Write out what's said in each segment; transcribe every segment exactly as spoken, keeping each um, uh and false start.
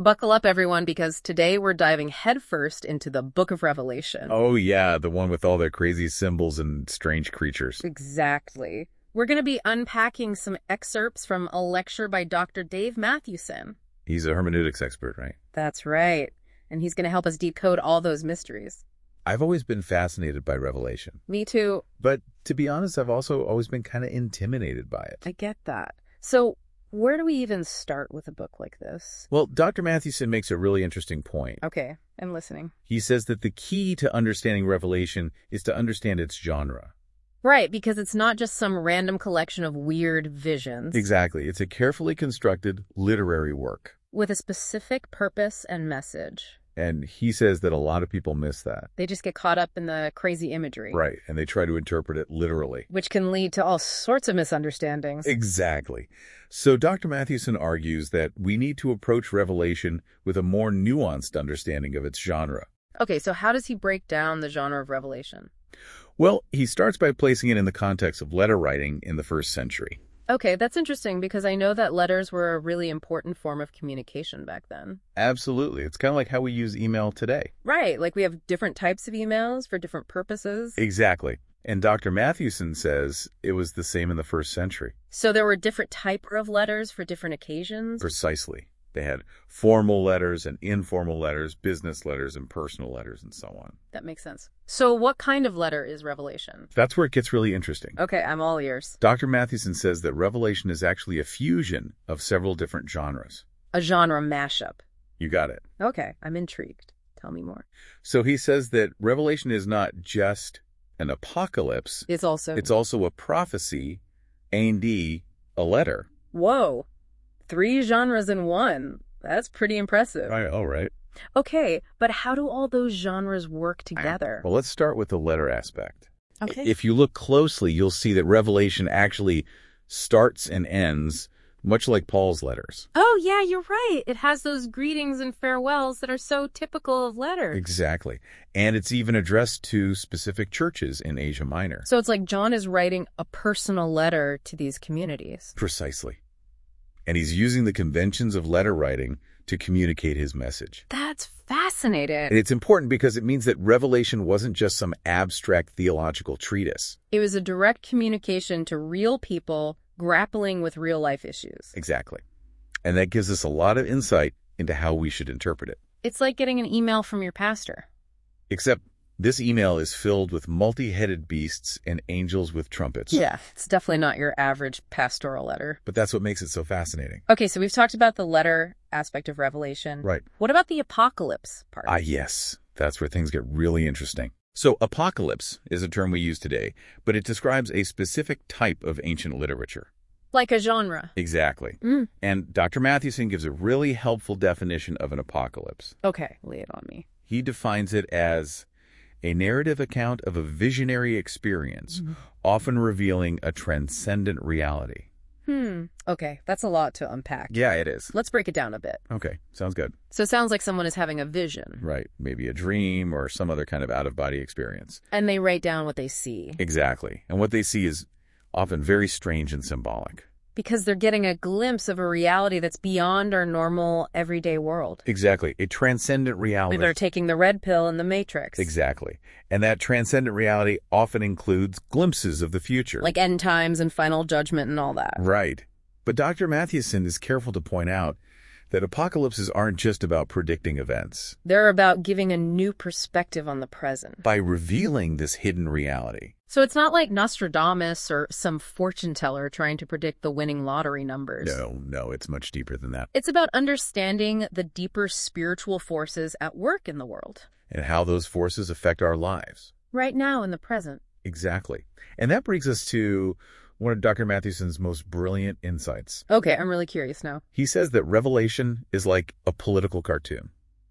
Buckle up, everyone, because today we're diving headfirst into the Book of Revelation. Oh, yeah, the one with all their crazy symbols and strange creatures. Exactly. We're going to be unpacking some excerpts from a lecture by Doctor Dave Matthewson. He's a hermeneutics expert, right? That's right. And he's going to help us decode all those mysteries. I've always been fascinated by Revelation. Me too. But to be honest, I've also always been kind of intimidated by it. I get that. So where do we even start with a book like this? Well, Doctor Matthewson makes a really interesting point. Okay, I'm listening. He says that the key to understanding Revelation is to understand its genre. Right, because it's not just some random collection of weird visions. Exactly. It's a carefully constructed literary work. With a specific purpose and message. And he says that a lot of people miss that. They just get caught up in the crazy imagery. Right, and they try to interpret it literally. Which can lead to all sorts of misunderstandings. Exactly. So Doctor Matthewson argues that we need to approach Revelation with a more nuanced understanding of its genre. Okay, so how does he break down the genre of Revelation? Well, he starts by placing it in the context of letter writing in the first century. Okay, that's interesting because I know that letters were a really important form of communication back then. Absolutely. It's kind of like how we use email today. Right, like we have different types of emails for different purposes. Exactly. And Doctor Matthewson says it was the same in the first century. So there were different types of letters for different occasions? Precisely. They had formal letters and informal letters, business letters and personal letters, and so on. That makes sense. So what kind of letter is Revelation? That's where it gets really interesting. Okay, I'm all ears. Doctor Matthewson says that Revelation is actually a fusion of several different genres. A genre mashup. You got it. Okay, I'm intrigued. Tell me more. So he says that Revelation is not just an apocalypse. It's also... It's also a prophecy and a letter. Whoa. Three genres in one. That's pretty impressive. Right, all right. Okay, but how do all those genres work together? Well, let's start with the letter aspect. Okay. If you look closely, you'll see that Revelation actually starts and ends much like Paul's letters. Oh, yeah, you're right. It has those greetings and farewells that are so typical of letters. Exactly. And it's even addressed to specific churches in Asia Minor. So it's like John is writing a personal letter to these communities. Precisely. And he's using the conventions of letter writing to communicate his message. That's fascinating. And it's important because it means that Revelation wasn't just some abstract theological treatise. It was a direct communication to real people grappling with real-life issues. Exactly. And that gives us a lot of insight into how we should interpret it. It's like getting an email from your pastor. Except this email is filled with multi-headed beasts and angels with trumpets. Yeah, it's definitely not your average pastoral letter. But that's what makes it so fascinating. Okay, so we've talked about the letter aspect of Revelation. Right. What about the apocalypse part? Ah, yes. That's where things get really interesting. So apocalypse is a term we use today, but it describes a specific type of ancient literature. Like a genre. Exactly. Mm. And Doctor Matthewson gives a really helpful definition of an apocalypse. Okay, lay it on me. He defines it as a narrative account of a visionary experience, mm-hmm. often revealing a transcendent reality. Hmm. Okay, that's a lot to unpack. Yeah, it is. Let's break it down a bit. Okay, sounds good. So it sounds like someone is having a vision. Right, maybe a dream or some other kind of out-of-body experience. And they write down what they see. Exactly. And what they see is often very strange and symbolic. Because they're getting a glimpse of a reality that's beyond our normal, everyday world. Exactly. A transcendent reality. They're taking the red pill in the Matrix. Exactly. And that transcendent reality often includes glimpses of the future. Like end times and final judgment and all that. Right. But Doctor Matthewson is careful to point out that apocalypses aren't just about predicting events. They're about giving a new perspective on the present. By revealing this hidden reality. So it's not like Nostradamus or some fortune teller trying to predict the winning lottery numbers. No, no, it's much deeper than that. It's about understanding the deeper spiritual forces at work in the world. And how those forces affect our lives. Right now in the present. Exactly. And that brings us to one of Doctor Matthewson's most brilliant insights. Okay, I'm really curious now. He says that Revelation is like a political cartoon.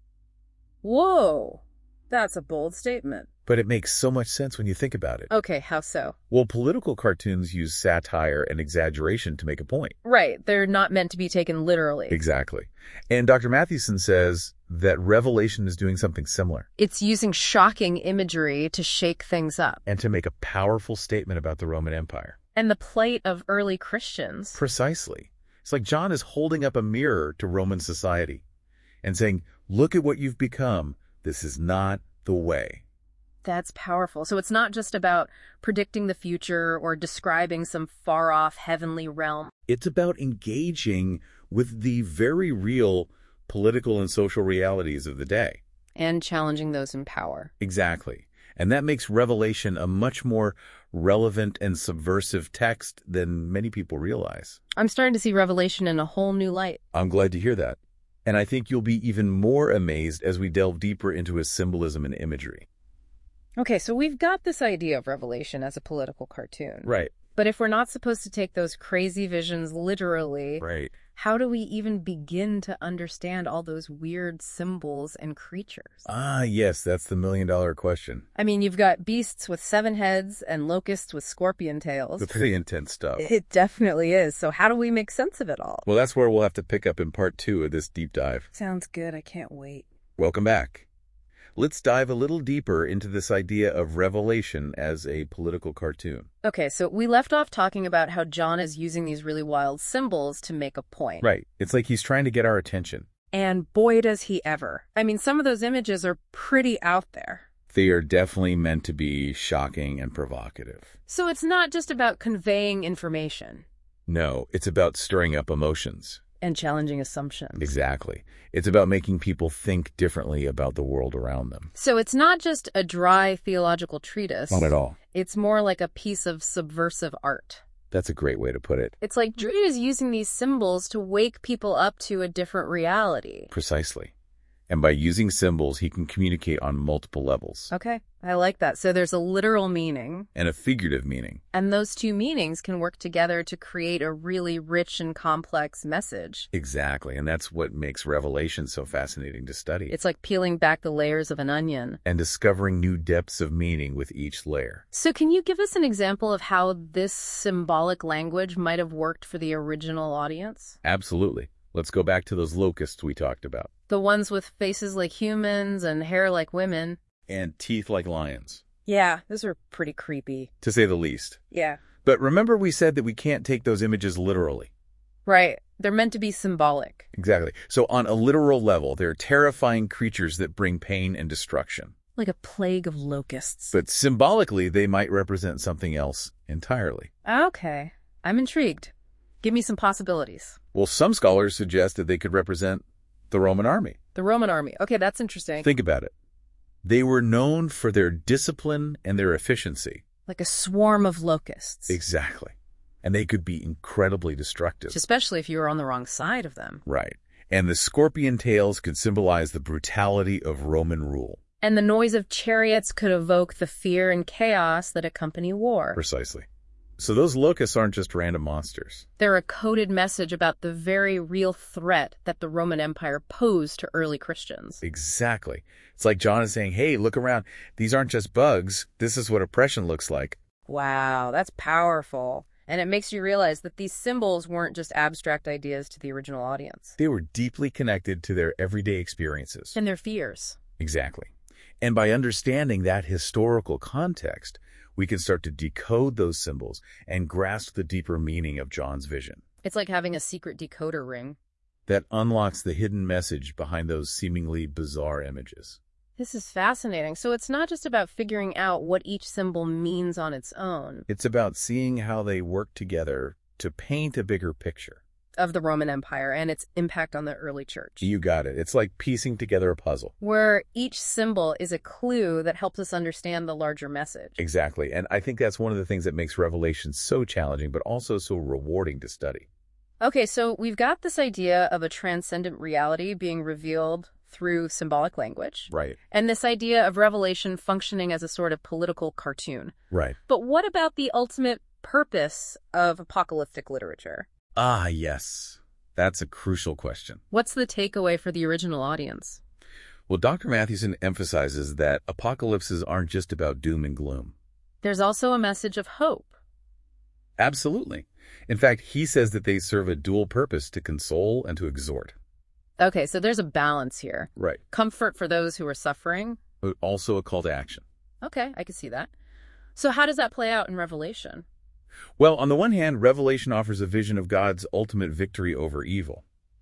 Whoa, that's a bold statement. But it makes so much sense when you think about it. Okay, how so? Well, political cartoons use satire and exaggeration to make a point. Right, they're not meant to be taken literally. Exactly. And Doctor Matthewson says that Revelation is doing something similar. It's using shocking imagery to shake things up. And to make a powerful statement about the Roman Empire. And the plight of early Christians. Precisely. It's like John is holding up a mirror to Roman society. and saying, look at what you've become. This is not the way. That's powerful. So it's not just about predicting the future or describing some far-off heavenly realm. It's about engaging with the very real political and social realities of the day. And challenging those in power. Exactly. And that makes Revelation a much more relevant and subversive text than many people realize. I'm starting to see Revelation in a whole new light. I'm glad to hear that. And I think you'll be even more amazed as we delve deeper into his symbolism and imagery. Okay, so we've got this idea of Revelation as a political cartoon. Right. But if we're not supposed to take those crazy visions literally, Right. how do we even begin to understand all those weird symbols and creatures? Ah, yes, that's the million-dollar question. I mean, you've got beasts with seven heads and locusts with scorpion tails. It's pretty intense stuff. It definitely is. So how do we make sense of it all? Well, that's where we'll have to pick up in part two of this deep dive. Sounds good. I can't wait. Welcome back. Let's dive a little deeper into this idea of Revelation as a political cartoon. Okay, so we left off talking about how John is using these really wild symbols to make a point. Right. It's like he's trying to get our attention. And boy, does he ever. I mean, some of those images are pretty out there. They are definitely meant to be shocking and provocative. So it's not just about conveying information. No, it's about stirring up emotions. And challenging assumptions. Exactly. It's about making people think differently about the world around them. So it's not just a dry theological treatise. Not at all. It's more like a piece of subversive art. That's a great way to put it. It's like Drew is using these symbols to wake people up to a different reality. Precisely. And by using symbols, he can communicate on multiple levels. Okay, I like that. So there's a literal meaning. And a figurative meaning. And those two meanings can work together to create a really rich and complex message. Exactly. And that's what makes Revelation so fascinating to study. It's like peeling back the layers of an onion. And discovering new depths of meaning with each layer. So can you give us an example of how this symbolic language might have worked for the original audience? Absolutely. Let's go back to those locusts we talked about. The ones with faces like humans and hair like women. And teeth like lions. Yeah, those are pretty creepy. To say the least. Yeah. But remember we said that we can't take those images literally. Right. They're meant to be symbolic. Exactly. So on a literal level, they're terrifying creatures that bring pain and destruction. Like a plague of locusts. But symbolically, they might represent something else entirely. Okay. I'm intrigued. Give me some possibilities. Well, some scholars suggest that they could represent the Roman army. The Roman army. Okay, that's interesting. Think about it. They were known for their discipline and their efficiency. Like a swarm of locusts. Exactly. And they could be incredibly destructive. Especially if you were on the wrong side of them. Right. And the scorpion tails could symbolize the brutality of Roman rule. And the noise of chariots could evoke the fear and chaos that accompany war. Precisely. So those locusts aren't just random monsters. They're a coded message about the very real threat that the Roman Empire posed to early Christians. Exactly. It's like John is saying, hey, look around. These aren't just bugs. This is what oppression looks like. Wow, that's powerful. And it makes you realize that these symbols weren't just abstract ideas to the original audience. They were deeply connected to their everyday experiences. And their fears. Exactly. And by understanding that historical context, we can start to decode those symbols and grasp the deeper meaning of John's vision. It's like having a secret decoder ring. That unlocks the hidden message behind those seemingly bizarre images. This is fascinating. So it's not just about figuring out what each symbol means on its own. It's about seeing how they work together to paint a bigger picture. Of the Roman Empire and its impact on the early church. You got it. It's like piecing together a puzzle. Where each symbol is a clue that helps us understand the larger message. Exactly. And I think that's one of the things that makes Revelation so challenging, but also so rewarding to study. Okay, so we've got this idea of a transcendent reality being revealed through symbolic language. Right. And this idea of Revelation functioning as a sort of political cartoon. Right. But what about the ultimate purpose of apocalyptic literature? Ah, yes. That's a crucial question. What's the takeaway for the original audience? Well, Doctor Mathewson emphasizes that apocalypses aren't just about doom and gloom. There's also a message of hope. Absolutely. In fact, he says that they serve a dual purpose, to console and to exhort. Okay, so there's a balance here. Right. Comfort for those who are suffering. But also a call to action. Okay, I can see that. So how does that play out in Revelation? Well, on the one hand, Revelation offers a vision of God's ultimate victory over evil.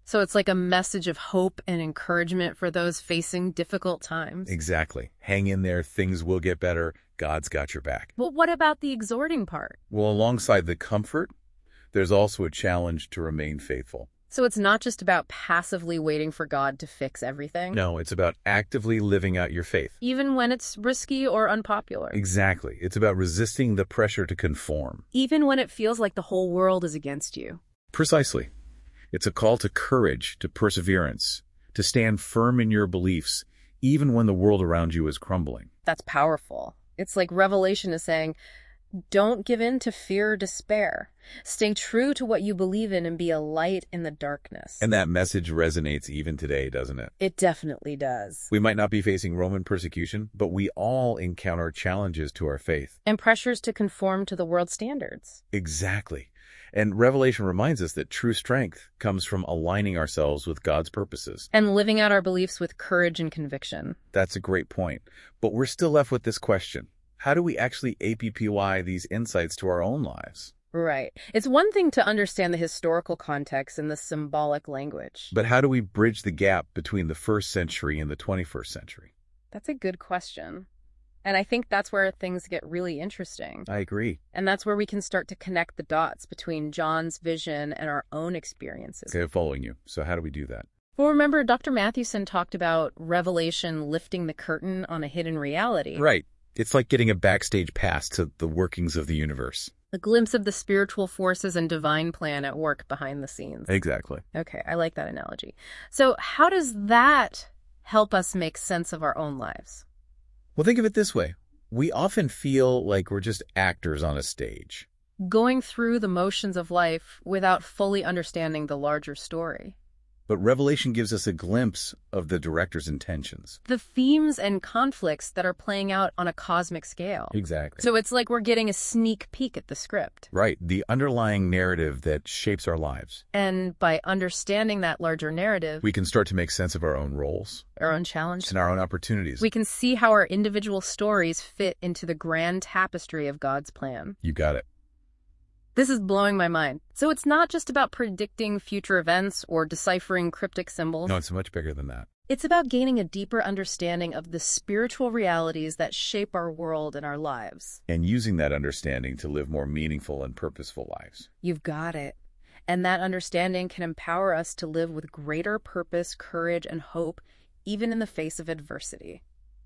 So it's like a message of hope and encouragement for those facing difficult times. Exactly. Hang in there. Things will get better. God's got your back. But what about the exhorting part? Well, alongside the comfort, there's also a challenge to remain faithful. So it's not just about passively waiting for God to fix everything? No, it's about actively living out your faith. Even when it's risky or unpopular? Exactly. It's about resisting the pressure to conform. Even when it feels like the whole world is against you? Precisely. It's a call to courage, to perseverance, to stand firm in your beliefs, even when the world around you is crumbling. That's powerful. It's like Revelation is saying, don't give in to fear or despair. Stay true to what you believe in and be a light in the darkness. And that message resonates even today, doesn't it? It definitely does. We might not be facing Roman persecution, but we all encounter challenges to our faith. And pressures to conform to the world's standards. Exactly. And Revelation reminds us that true strength comes from aligning ourselves with God's purposes. And living out our beliefs with courage and conviction. That's a great point. But we're still left with this question. How do we actually A P P Y these insights to our own lives? Right. It's one thing to understand the historical context and the symbolic language. But how do we bridge the gap between the first century and the twenty-first century? That's a good question. And I think that's where things get really interesting. I agree. And that's where we can start to connect the dots between John's vision and our own experiences. Okay, I'm following you. So how do we do that? Well, remember, Doctor Mathewson talked about Revelation lifting the curtain on a hidden reality. Right. It's like getting a backstage pass to the workings of the universe. A glimpse of the spiritual forces and divine plan at work behind the scenes. Exactly. Okay, I like that analogy. So how does that help us make sense of our own lives? Well, think of it this way. We often feel like we're just actors on a stage. Going through the motions of life without fully understanding the larger story. But Revelation gives us a glimpse of the director's intentions. The themes and conflicts that are playing out on a cosmic scale. Exactly. So it's like we're getting a sneak peek at the script. Right, the underlying narrative that shapes our lives. And by understanding that larger narrative, we can start to make sense of our own roles. Our own challenges. And our own opportunities. We can see how our individual stories fit into the grand tapestry of God's plan. You got it. This is blowing my mind. So it's not just about predicting future events or deciphering cryptic symbols. No, it's much bigger than that. It's about gaining a deeper understanding of the spiritual realities that shape our world and our lives. And using that understanding to live more meaningful and purposeful lives. You've got it. And that understanding can empower us to live with greater purpose, courage, and hope, even in the face of adversity.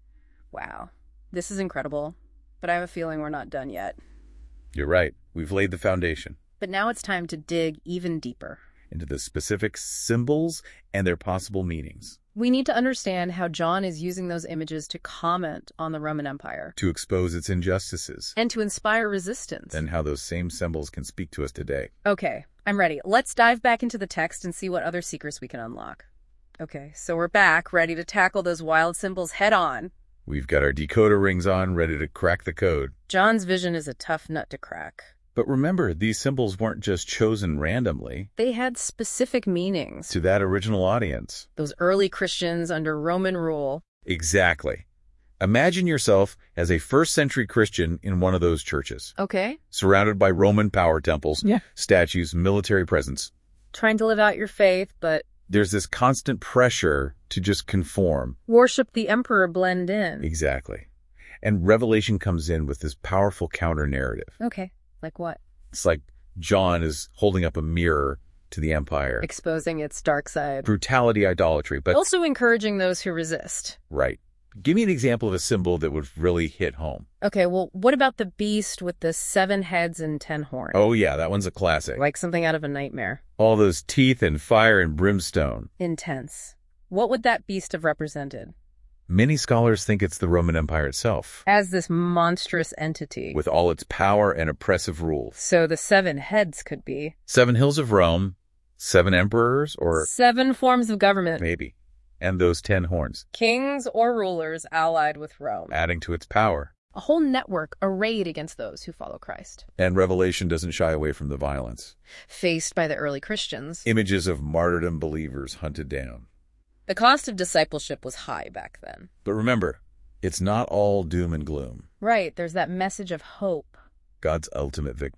Wow. This is incredible. But I have a feeling we're not done yet. You're right. We've laid the foundation. But now it's time to dig even deeper. Into the specific symbols and their possible meanings. We need to understand how John is using those images to comment on the Roman Empire. To expose its injustices. And to inspire resistance. And how those same symbols can speak to us today. Okay, I'm ready. Let's dive back into the text and see what other secrets we can unlock. Okay, so we're back, ready to tackle those wild symbols head on. We've got our decoder rings on, ready to crack the code. John's vision is a tough nut to crack. But remember, these symbols weren't just chosen randomly. They had specific meanings. To that original audience. Those early Christians under Roman rule. Exactly. Imagine yourself as a first century Christian in one of those churches. Okay. Surrounded by Roman power temples, yeah. statues, military presence. Trying to live out your faith, but... there's this constant pressure to just conform. Worship the emperor, blend in. Exactly. And Revelation comes in with this powerful counter-narrative. Okay. Like what? It's like John is holding up a mirror to the empire. Exposing its dark side. Brutality, idolatry, but... also encouraging those who resist. Right. Give me an example of a symbol that would really hit home. Okay, well, what about the beast with the seven heads and ten horns? Oh, yeah, that one's a classic. Like something out of a nightmare. All those teeth and fire and brimstone. Intense. What would that beast have represented? Many scholars think it's the Roman Empire itself. As this monstrous entity. With all its power and oppressive rule. So the seven heads could be... seven hills of Rome, seven emperors, or... seven forms of government. Maybe. And those ten horns. Kings or rulers allied with Rome. Adding to its power. A whole network arrayed against those who follow Christ. And Revelation doesn't shy away from the violence. Faced by the early Christians. Images of martyrdom believers hunted down. The cost of discipleship was high back then. But remember, it's not all doom and gloom. Right, there's that message of hope. God's ultimate victory.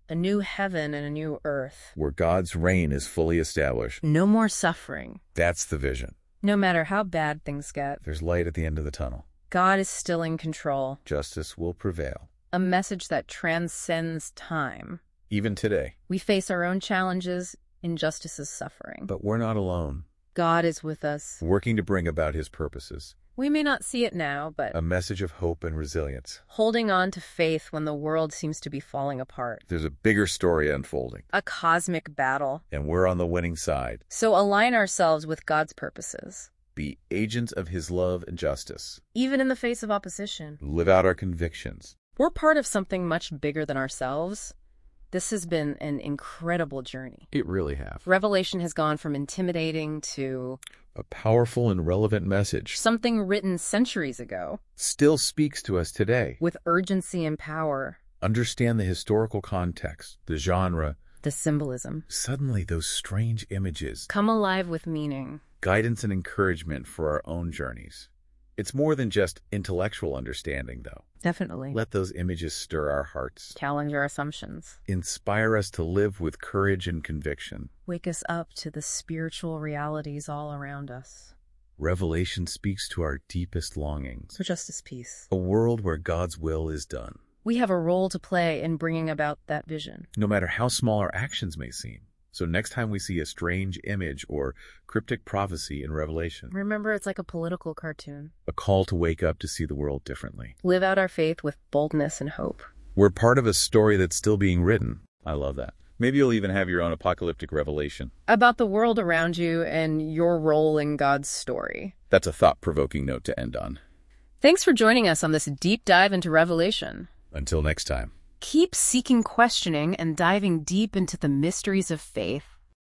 A new heaven and a new earth. where God's reign is fully established. No more suffering. That's the vision. No matter how bad things get, There's light at the end of the tunnel. God is still in control. Justice will prevail. A message that transcends time. Even today. We face our own challenges, injustices, suffering. But we're not alone. God is with us. Working to bring about his purposes. We may not see it now, but A message of hope and resilience. holding on to faith when the world seems to be falling apart. There's a bigger story unfolding. A cosmic battle. And we're on the winning side. So align ourselves with God's purposes. Be agents of his love and justice. Even in the face of opposition. Live out our convictions. We're part of something much bigger than ourselves. This has been an incredible journey. It really have. Revelation has gone from intimidating to A powerful and relevant message. something written centuries ago Still speaks to us today. with urgency and power. Understand the historical context, the genre. The symbolism. Suddenly those strange images. Come alive with meaning. Guidance and encouragement for our own journeys. It's more than just intellectual understanding, though. Definitely. Let those images stir our hearts. Challenge our assumptions. Inspire us to live with courage and conviction. Wake us up to the spiritual realities all around us. Revelation speaks to our deepest longings. For justice, peace. A world where God's will is done. We have a role to play in bringing about that vision. No matter how small our actions may seem. So next time we see a strange image or cryptic prophecy in Revelation, Remember, it's like a political cartoon. a call to wake up to see the world differently. Live out our faith with boldness and hope. We're part of a story that's still being written. I love that. Maybe you'll even have your own apocalyptic revelation. About the world around you and your role in God's story. That's a thought-provoking note to end on. Thanks for joining us on this deep dive into Revelation. Until next time. Keep seeking questioning and diving deep into the mysteries of faith.